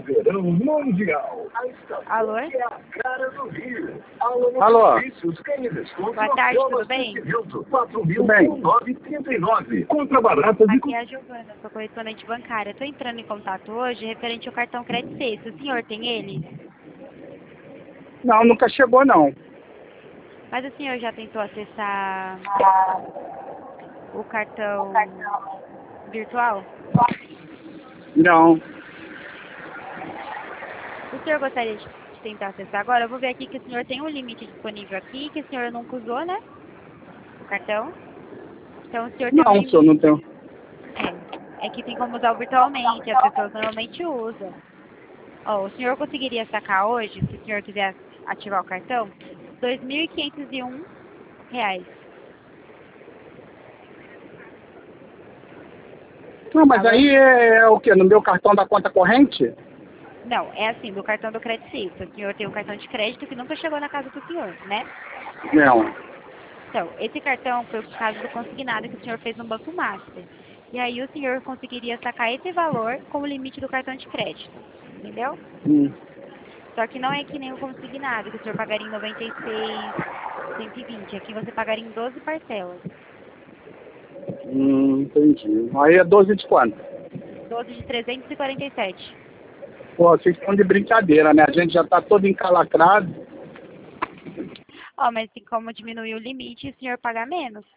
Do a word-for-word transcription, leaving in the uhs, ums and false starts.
verão mundial. Alô? É a cara do Rio. Alô? Alô? Boa tarde, tudo bem? quatro mil novecentos e trinta e nove. Contra baratas e... Aqui é a Giovana, sou correspondente bancária. Estou entrando em contato hoje referente ao cartão Credit Suisse. O senhor tem ele? Não, nunca chegou, não. Mas o senhor já tentou acessar o cartão virtual? Não. O senhor gostaria de tentar acessar agora? Eu vou ver aqui que o senhor tem um limite disponível aqui, que o senhor nunca usou, né? O cartão. Então o senhor tem Não, um limite. senhor, não tenho. É, é que tem como usar virtualmente, as pessoas normalmente usam. Ó, o senhor conseguiria sacar hoje, se o senhor quiser ativar o cartão, dois mil quinhentos e um reais. Não, mas Alô? aí é o quê? No meu cartão da conta corrente? Não, é assim, do cartão do Credit Suisse. O senhor tem um cartão de crédito que nunca chegou na casa do senhor, né? Não. Então, esse cartão foi o caso do consignado que o senhor fez no Banco Master. E aí o senhor conseguiria sacar esse valor como limite do cartão de crédito. Entendeu? Hum. Só que não é que nem o consignado, que o senhor pagaria em noventa e seis, cento e vinte. Aqui você pagaria em doze parcelas. Hum, entendi. Aí é doze de quanto? doze de trezentos e quarenta e sete. Pô, vocês estão de brincadeira, né? A gente já tá todo encalacrado. Ó, mas tem como diminuir o limite e o senhor pagar menos.